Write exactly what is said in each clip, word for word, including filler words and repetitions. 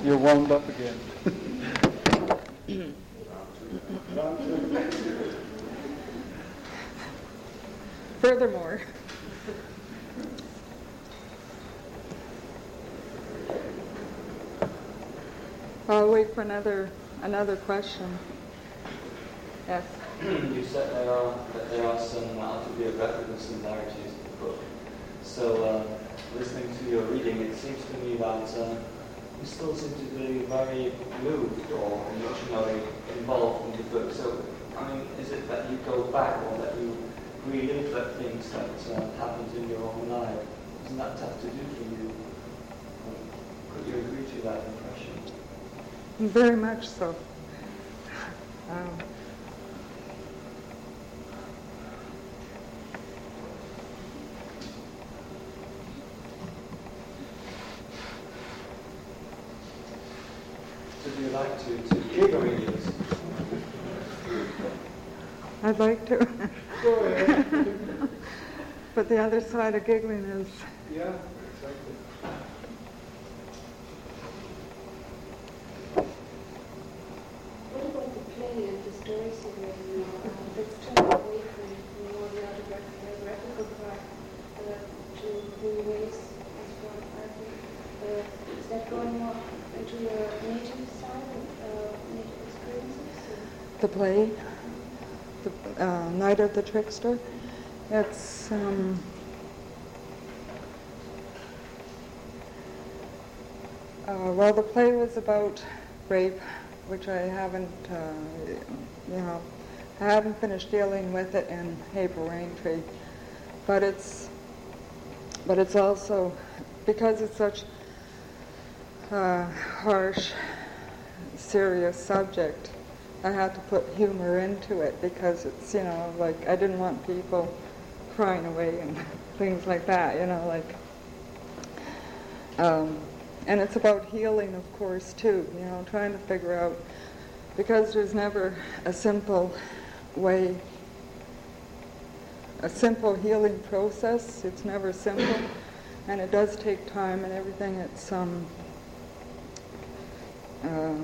You're warmed up again. Furthermore, I'll wait for another another question. Yes. You said there are that there are some autobiographical similarities in the book. So, uh, listening to your reading, it seems to me that uh, you still seem to be very moved or emotionally involved in the book. So, I mean, is it that you go back or that you relive the things that uh, happened in your own life? Isn't that tough to do for you? Could you agree to that impression? Very much so. Um, Would you like to, to give a reading? I'd like to. Go ahead. But the other side of giggling is... Yeah, exactly. What about the play and the stories you read, you know, uh, that's turned away from you know, the autobiographical part uh, to the ways as well, I think. Uh, is that going more into your native side and uh, native experiences? Or? The play, the uh, Night of the Trickster. It's um, uh, well, the play was about rape, which I haven't, uh, you know, I haven't finished dealing with it in April Raintree, but it's, but it's also because it's such a harsh, serious subject. I had to put humor into it because it's, you know, like I didn't want people crying away and things like that, you know, like, um, and it's about healing, of course, too, you know, trying to figure out, because there's never a simple way, a simple healing process, it's never simple, and it does take time and everything, it's, um, uh,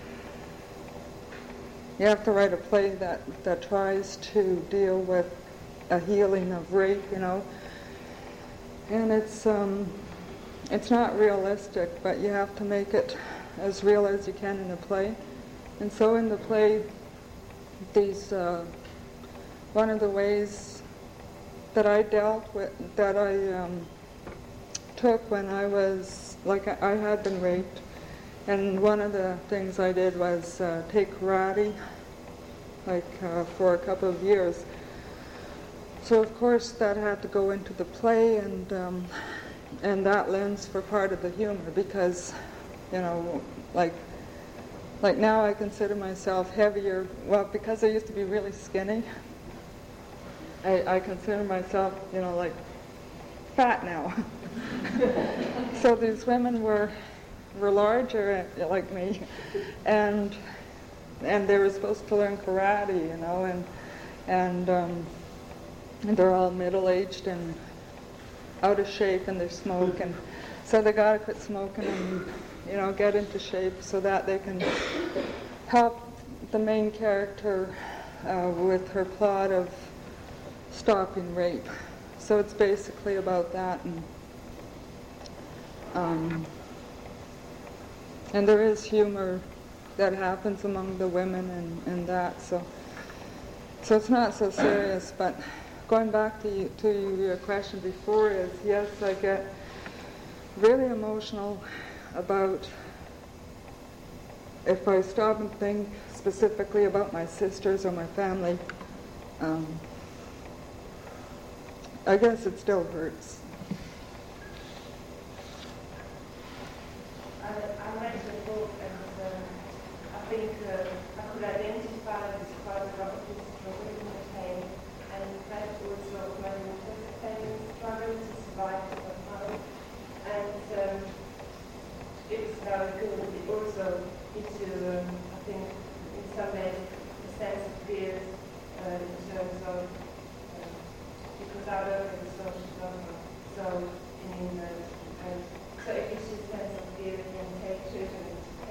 you have to write a play that, that tries to deal with a healing of rape, you know, and it's um, it's not realistic, but you have to make it as real as you can in a play. And so in the play, these uh, one of the ways that I dealt with, that I um, took when I was, like I, I had been raped, and one of the things I did was uh, take karate, like uh, for a couple of years. So of course that had to go into the play, and um, and that lends for part of the humor, because, you know, like like now I consider myself heavier. Well, because I used to be really skinny, I, I consider myself, you know, like fat now. So these women were were larger, like me, and and they were supposed to learn karate, you know, and and. Um, And they're all middle-aged and out of shape, and they smoke, and so they got to quit smoking and, you know, get into shape so that they can help the main character uh, with her plot of stopping rape. So it's basically about that, and um, and there is humor that happens among the women and, and that. So so it's not so serious, but. Going back to, you, to your question before is, yes, I get really emotional about, if I stop and think specifically about my sisters or my family, um, I guess it still hurts. I, I read the book, and uh, I think uh, I could identify this quite a lot of this struggle in my pain. And that also when I was struggling to survive somehow. And um, it was very good. It also gives you, um, I think, in some ways, a sense of fear uh, in terms of, uh, because I work as a social worker, so in England, and so it gives you a sense of fear and take to it, and it's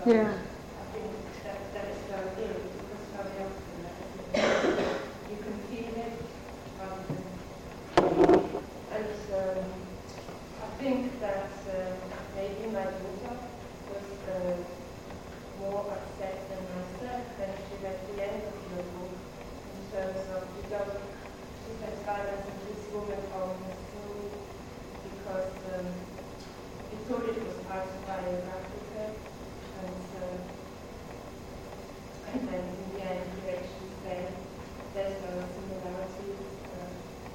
So Yeah. I think that that is very good because very often uh, you can feel it. Um, and um, I think that uh, maybe my daughter was uh, more upset than myself when she read the end of your book in terms of you don't she said silence and this woman on the story because um, we thought it was autobiographical and uh, and then in the end you actually say there's no similarities uh,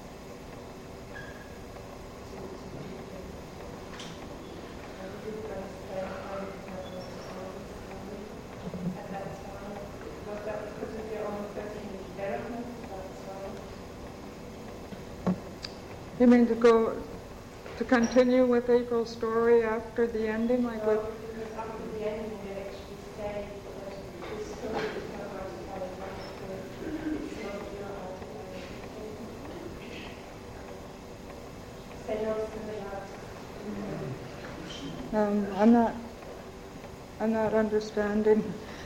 to, to people. I didn't understand how you can have a story at that time. Was that because of your own personal development? That's why. You mean to go, to continue with April's story after the ending, like with... No, because after the ending they actually say that this story is not autobiographical, it's not your autobiographical. Say no similarities. Um, I'm not, I'm not understanding.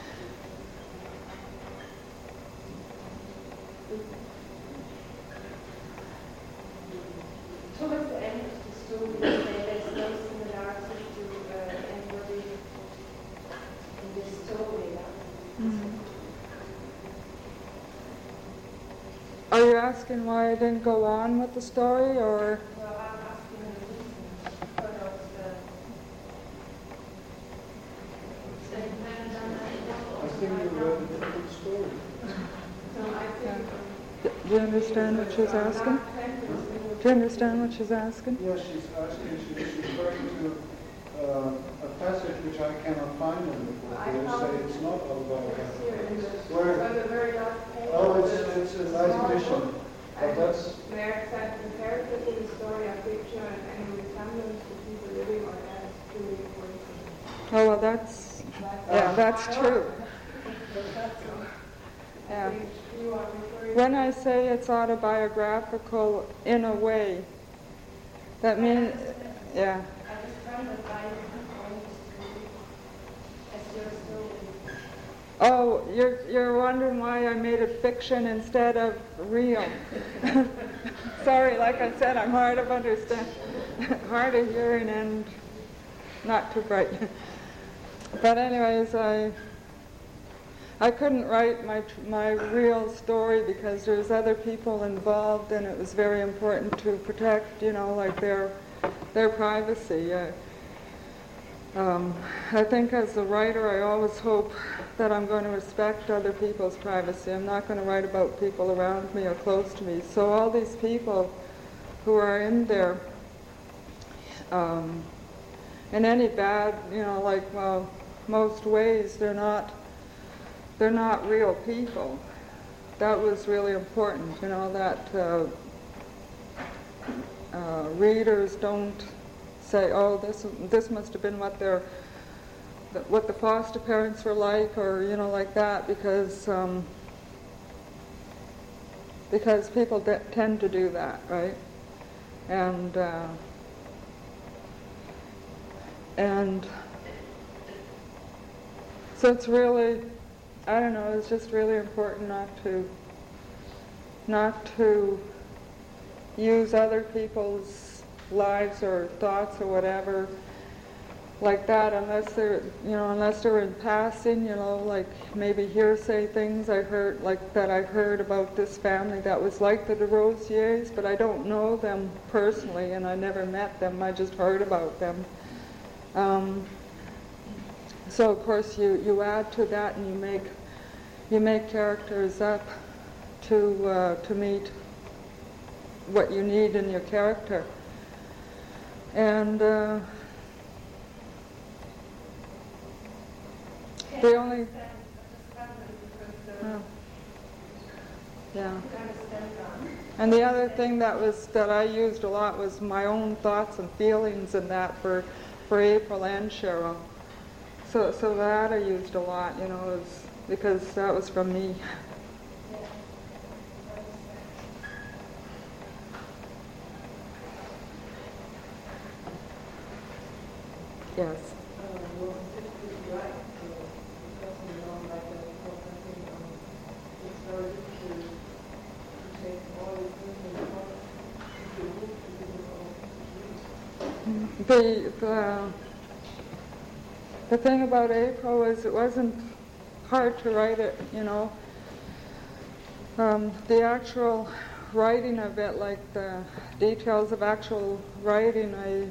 Towards the end of the story, they say there's no similarity to uh, anybody in this story. Yeah? Mm. Are you asking why I didn't go on with the story, or... Well, I'm asking the reason for not uh, I think you read a different story. so I think Do you understand what she's asking? Do you understand what she's asking? Yes, she's asking, she- she's referring to uh, a passage which I cannot find in the book. I Where you found say it. it's not It's here in the, autobiographical. Where? on the very last page. Oh, of it's, the it's a nice small edition. book. But And that's, where said the characters in the story are picture and any resemblance to people living or dead is truly important. Oh, well, that's... Yeah, that's true. Yeah. You are referring When I say it's autobiographical in a way, that means... Yeah. I just found that I am as your story. Oh, you're, you're wondering why I made it fiction instead of real. Sorry, like I said, I'm hard of understand, hard of hearing and not too bright. But anyways, I I couldn't write my my real story because there's other people involved, and it was very important to protect, you know, like their their privacy. Uh, um, I think as a writer, I always hope that I'm going to respect other people's privacy. I'm not going to write about people around me or close to me. So all these people who are in there, um, in any bad, you know, like well, most ways, they're not they're not real people. That was really important, you know, that uh, uh, readers don't say, oh, this this must have been what their what the foster parents were like, or you know, like that, because um, because people de- tend to do that, right? And uh, and so it's really, I don't know, it's just really important not to not to use other people's lives or thoughts or whatever like that, unless they're, you know, unless they're in passing, you know, like maybe hearsay things I heard, like that I heard about this family that was like the DeRosiers, but I don't know them personally, and I never met them. I just heard about them. Um, so of course you, you add to that, and you make you make characters up to uh, to meet what you need in your character, and. Uh, The only, oh, yeah. And the other thing that was that I used a lot was my own thoughts and feelings in that for for April and Cheryl. So so that I used a lot, you know, is because that was from me. Yes. passing along like a book, I think um, it's very difficult to take all the things and what to do to do The, the, the thing about April is it wasn't hard to write it, you know. Um, the actual writing of it, like the details of actual writing, I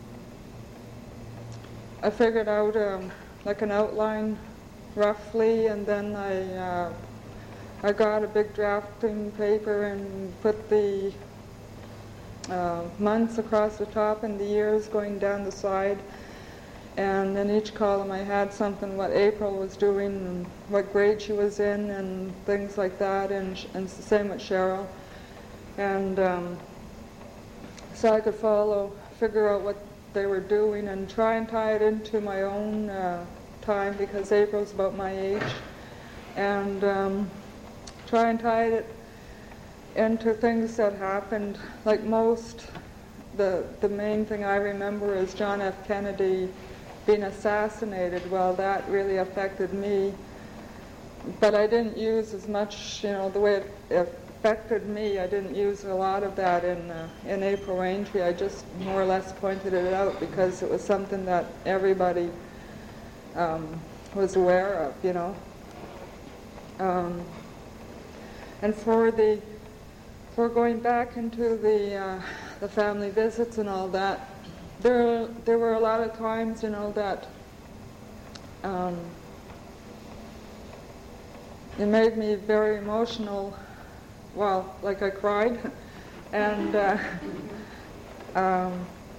I figured out um, like an outline roughly, and then I uh, I got a big drafting paper and put the uh, months across the top and the years going down the side. And in each column I had something what April was doing and what grade she was in and things like that, and, and it's the same with Cheryl. And um, so I could follow, figure out what they were doing and try and tie it into my own uh, time, because April's about my age, and um, try and tie it into things that happened. Like most, the, the main thing I remember is John F. Kennedy being assassinated. Well, that really affected me, but I didn't use as much, you know, the way it affected me. I didn't use a lot of that in uh, in April Aintree. I just more or less pointed it out because it was something that everybody um, was aware of, you know. Um, and for the for going back into the uh, the family visits and all that, There, there were a lot of times, you know, that um, it made me very emotional. Well, like I cried, and uh, um,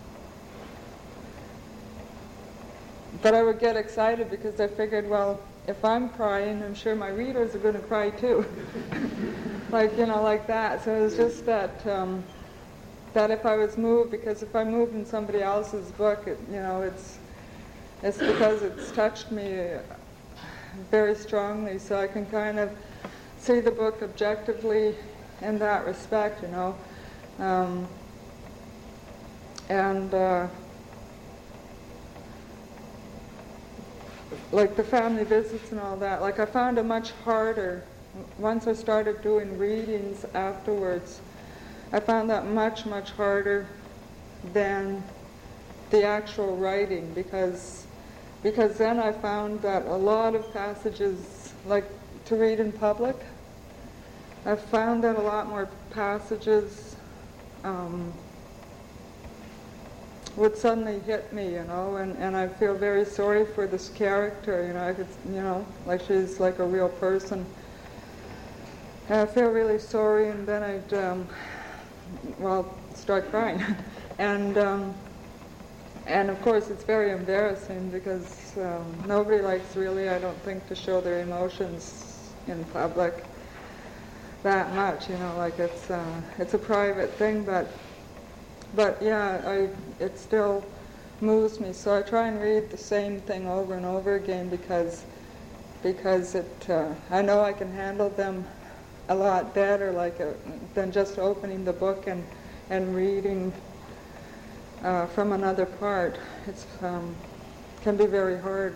but I would get excited because I figured, well, if I'm crying, I'm sure my readers are going to cry too, like you know, like that. So it was just that. Um, that if I was moved, because if I moved in somebody else's book, it, you know, it's it's because it's touched me very strongly, so I can kind of see the book objectively in that respect, you know. Um, and uh, like the family visits and all that, like I found it much harder once I started doing readings afterwards. I found that much, much harder than the actual writing, because because then I found that a lot of passages, like to read in public, I found that a lot more passages um, would suddenly hit me, you know, and, and I feel very sorry for this character, you know, I could, you know, like she's like a real person. And I feel really sorry, and then I'd um, well, start crying. and um, and of course it's very embarrassing because um, nobody likes really, I don't think, to show their emotions in public that much, you know, like it's uh, it's a private thing, but but yeah, I it still moves me. So I try and read the same thing over and over again because because it uh, I know I can handle them a lot better, like a, than just opening the book and and reading uh, from another part. It's um, can be very hard.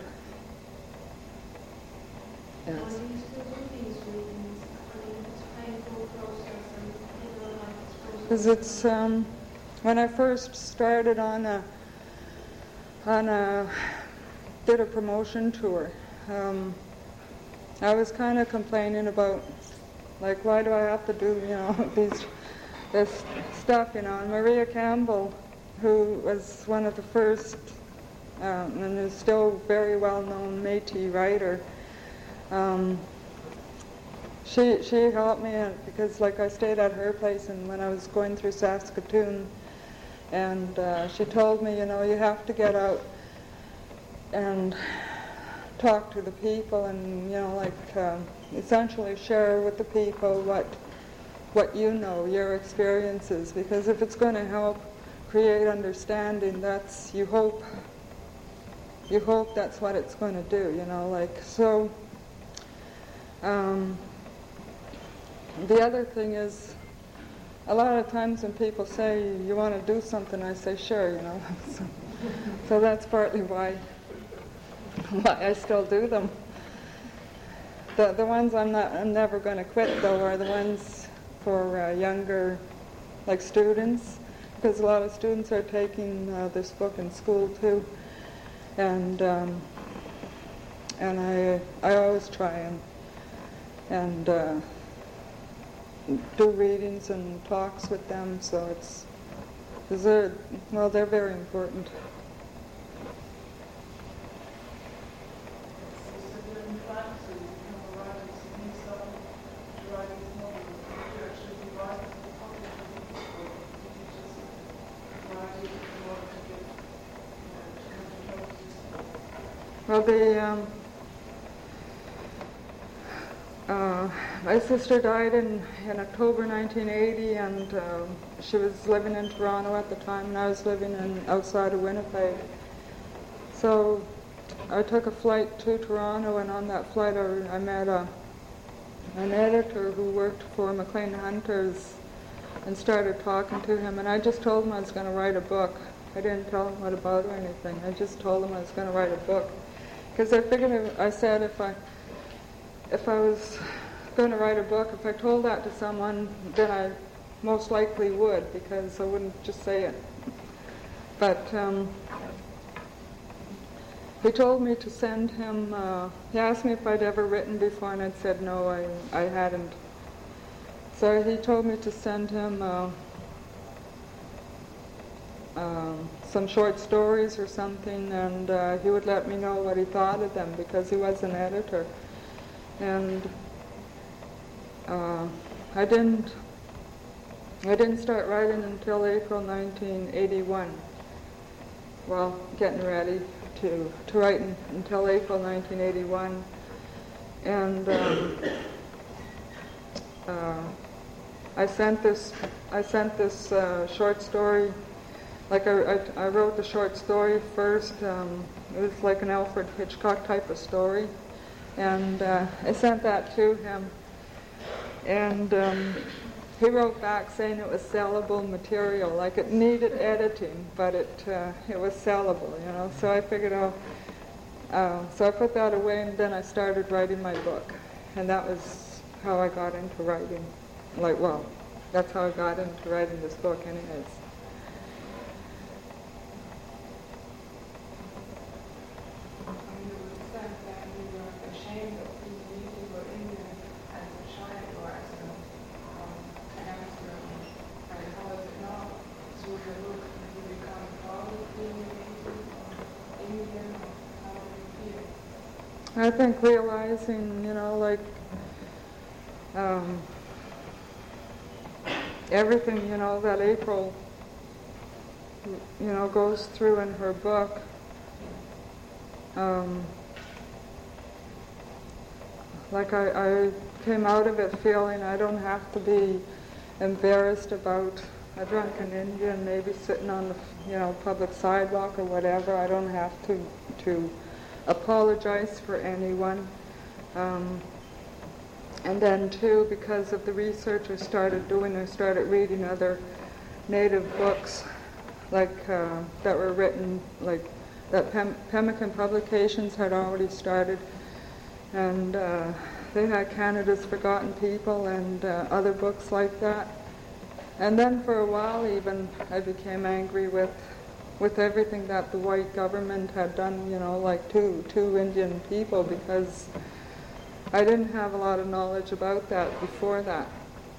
Yes. Why do you still do these readings? I mean, it's a painful process, and people are like supposed to. Because it's um, when I first started on a on a did a promotion tour, um, I was kind of complaining about, like, why do I have to do, you know, these, this stuff, you know. And Maria Campbell, who was one of the first, um, and is still very well-known Métis writer, um, she she helped me uh, because, like, I stayed at her place, and when I was going through Saskatoon, and uh, she told me, you know, you have to get out and talk to the people, and, you know, like, um, essentially share with the people what what you know, your experiences, because if it's going to help create understanding, that's, you hope, you hope that's what it's going to do, you know, like, so, um, the other thing is, a lot of times when people say, you want to do something, I say, sure, you know, so, so that's partly why, why I still do them. the the ones I'm not I'm never going to quit though are the ones for uh, younger, like students, because a lot of students are taking uh, this book in school too, and um, and I I always try and and uh, do readings and talks with them. So it's because they're well they're very important. Well, the, um, uh, my sister died in, in October nineteen eighty, and uh, she was living in Toronto at the time, and I was living in outside of Winnipeg. So I took a flight to Toronto, and on that flight I, I met a, an editor who worked for Maclean Hunters, and started talking to him, and I just told him I was going to write a book. I didn't tell him what about or anything. I just told him I was going to write a book. Because I figured, if, I said if I if I was going to write a book, if I told that to someone, then I most likely would, because I wouldn't just say it. But um, he told me to send him, uh, he asked me if I'd ever written before, and I'd said no, I, I hadn't. So he told me to send him uh, um, some short stories or something, and uh, he would let me know what he thought of them, because he was an editor. And uh, I didn't I didn't start writing until April nineteen eighty-one. Well, getting ready to to write in, until April nineteen eighty-one, and um, uh, I sent this I sent this uh, short story. Like I, I, I wrote the short story first. Um, it was like an Alfred Hitchcock type of story, and uh, I sent that to him. And um, he wrote back saying it was sellable material. Like it needed editing, but it uh, it was sellable, you know. So I figured, oh, uh, so I put that away, and then I started writing my book, and that was how I got into writing. Like, well, that's how I got into writing this book, anyways. I think realizing, you know, like um, everything, you know, that April, you know, goes through in her book, um, like I, I came out of it feeling I don't have to be embarrassed about a drunken Indian maybe sitting on the, you know, public sidewalk or whatever. I don't have to to apologize for anyone. Um, and then too, because of the research I started doing, I started reading other Native books, like uh, that were written, like that Pem- Pemmican Publications had already started, and uh, they had Canada's Forgotten People and uh, other books like that. And then for a while even, I became angry with with everything that the white government had done, you know, like to, to Indian people, because I didn't have a lot of knowledge about that before that.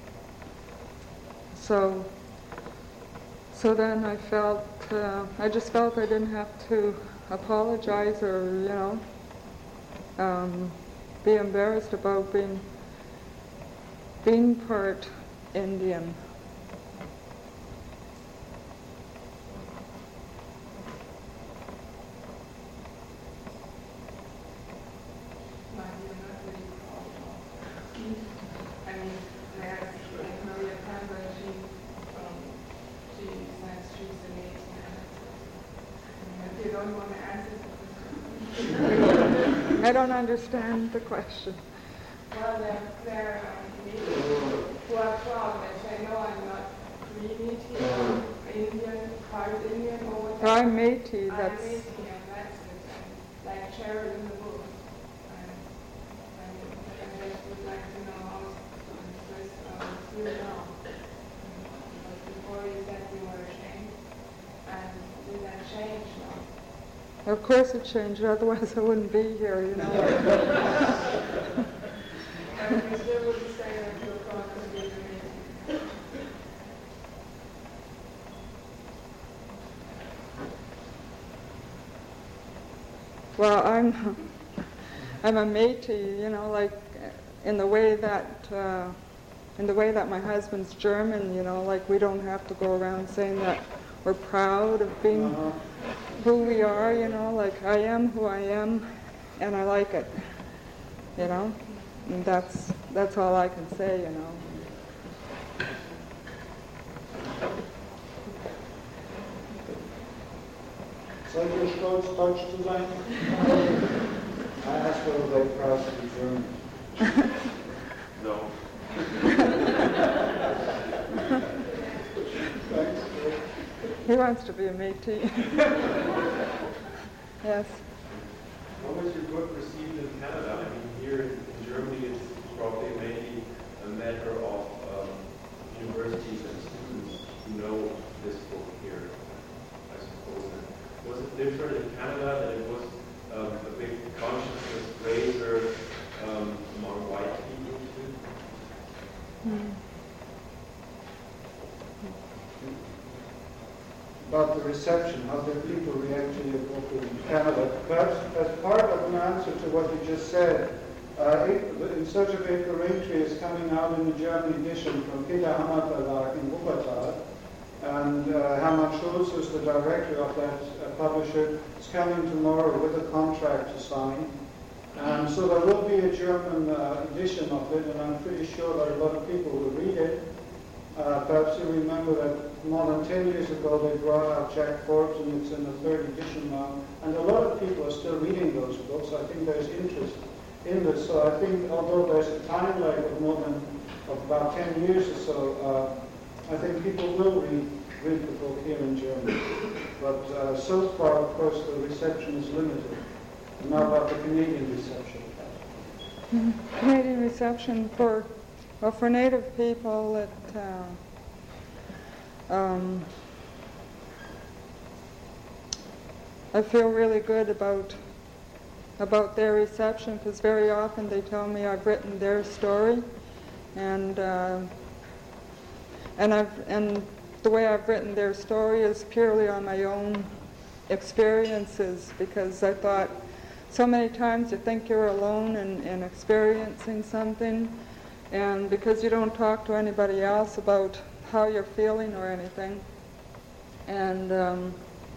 So, so then I felt, uh, I just felt I didn't have to apologize or, you know, um, be embarrassed about being, being part Indian. I don't understand the question. Well, there, there are people who are proud and say, no, I'm not Métis or Indian, part Indian or whatever. I'm Métis, I'm that's... Métis, and that's it. And like Cheryl in the book. And, and, and would like to know also, because um, you know, like before you said you were ashamed, and did that change now? Of course it changed, otherwise I wouldn't be here, you know. And you still wouldn't say that you're probably amazing. Well, I'm I'm a Métis, you know, like in the way that uh, in the way that my husband's German, you know, like we don't have to go around saying that we're proud of being uh-huh. who we are, you know, like I am who I am, and I like it, you know, and that's that's all I can say, you know. Seid ihr stolz, Deutsch zu sein? I asked whether they're proud to be German. No. Thanks. He wants to be a Métis. Yes. How was your book received in Canada? I mean, here in Germany, it's probably mainly a matter of um, universities and students who know this book here, I suppose. And was it different in Canada that it was um, a big consciousness raiser um, among white people too? Hmm. About the reception, how did people react to your book in Canada? Perhaps as part of an answer to what you just said, uh, In Search of April Raintree is coming out in the German edition from Peter Hammer Verlag in Wuppertal, and uh, Hermann Schulz, who's the director of that uh, publisher, is coming tomorrow with a contract to sign. And so there will be a German uh, edition of it, and I'm pretty sure that a lot of people will read it. Uh, perhaps you remember that more than ten years ago they brought out Jack Forbes, and it's in the third edition now. And a lot of people are still reading those books. I think there's interest in this. So I think although there's a time lag of more than of about ten years or so, uh, I think people will read, read the book here in Germany. But uh, so far, of course, the reception is limited. And now about the Canadian reception. Mm-hmm. Canadian reception for, well, for Native people, it, uh, um, I feel really good about about their reception, because very often they tell me I've written their story, and uh, and I've and the way I've written their story is purely on my own experiences, because I thought so many times you think you're alone in, in experiencing something, and because you don't talk to anybody else about how you're feeling or anything. And um,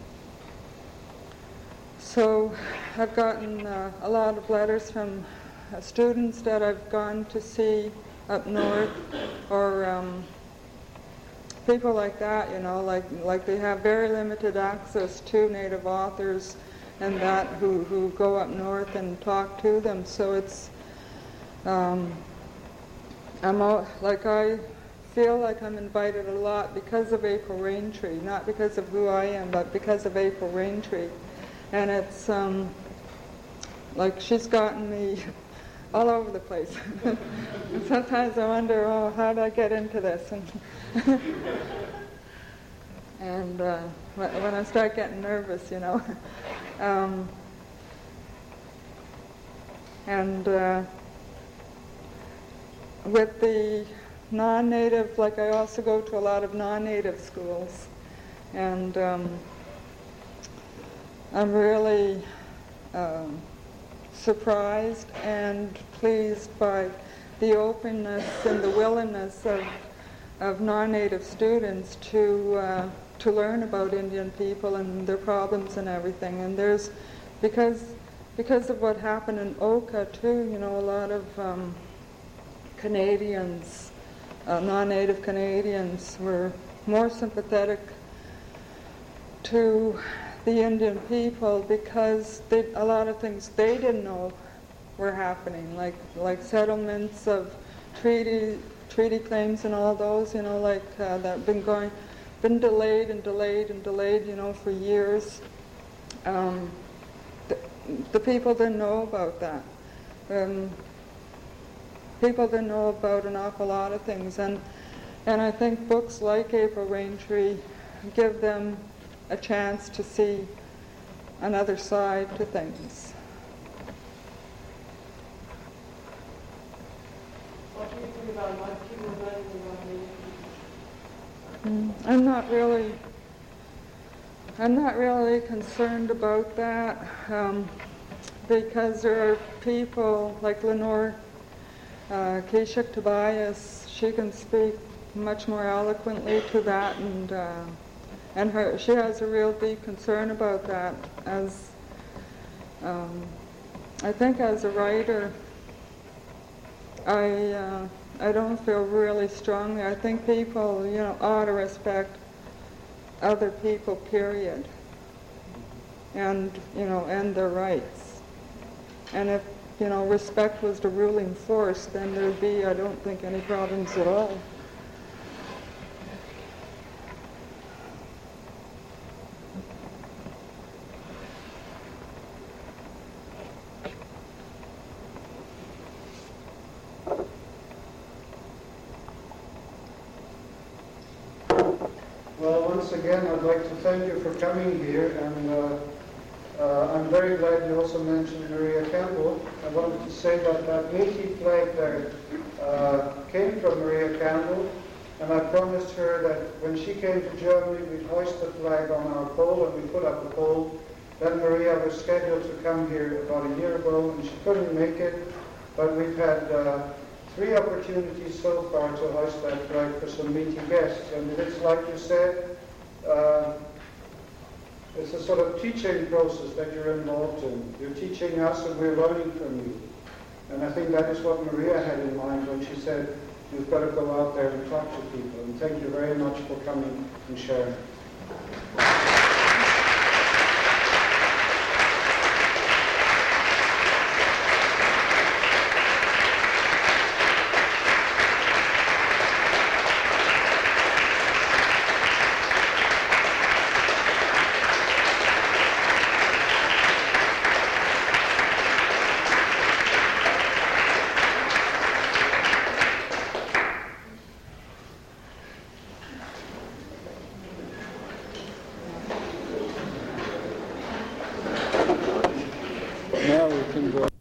so I've gotten uh, a lot of letters from uh, students that I've gone to see up north, or um, people like that, you know, like like they have very limited access to Native authors and that who, who go up north and talk to them. So it's, um, I'm all, like I feel like I'm invited a lot because of April Raintree, not because of who I am, but because of April Raintree. And it's um, like she's gotten me all over the place. And sometimes I wonder, oh, how did I get into this? And, and uh, when I start getting nervous, you know. um, and uh, with the non-native, like I also go to a lot of non-native schools, and um, I'm really um, surprised and pleased by the openness and the willingness of of non-native students to uh, to learn about Indian people and their problems and everything. And there's, because because of what happened in Oka too, you know, a lot of um, Canadians, uh, non-native Canadians, were more sympathetic to the Indian people because they, a lot of things they didn't know were happening, like like settlements of treaty treaty claims and all those, you know, like uh, that have been going, been delayed and delayed and delayed, you know, for years. Um, the, the people didn't know about that. Um, people didn't know about an awful lot of things. And, and I think books like April Raintree give them a chance to see another side to things. What do you think about what people learning about me? Mm, I'm not really, I'm not really concerned about that, um, because there are people like Lenore uh, Keshik Tobias. She can speak much more eloquently to that, and uh, and her she has a real deep concern about that. As um, I think, as a writer, I. Uh, I don't feel really strongly. I think people, you know, ought to respect other people, period. And, you know, and their rights. And if, you know, respect was the ruling force, then there'd be, I don't think, any problems at all. Well, once again, I'd like to thank you for coming here, and uh, uh, I'm very glad you also mentioned Maria Campbell. I wanted to say that that Métis flag there uh, came from Maria Campbell, and I promised her that when she came to Germany, we'd hoist the flag on our pole, and we put up a pole. Then Maria was scheduled to come here about a year ago, and she couldn't make it, but we've had uh, three opportunities so far to hoist that flag for some Métis guests. And it's like you said, uh, it's a sort of teaching process that you're involved in. You're teaching us and we're learning from you. And I think that is what Maria had in mind when she said, you've got to go out there and talk to people. And thank you very much for coming and sharing. Now we can go.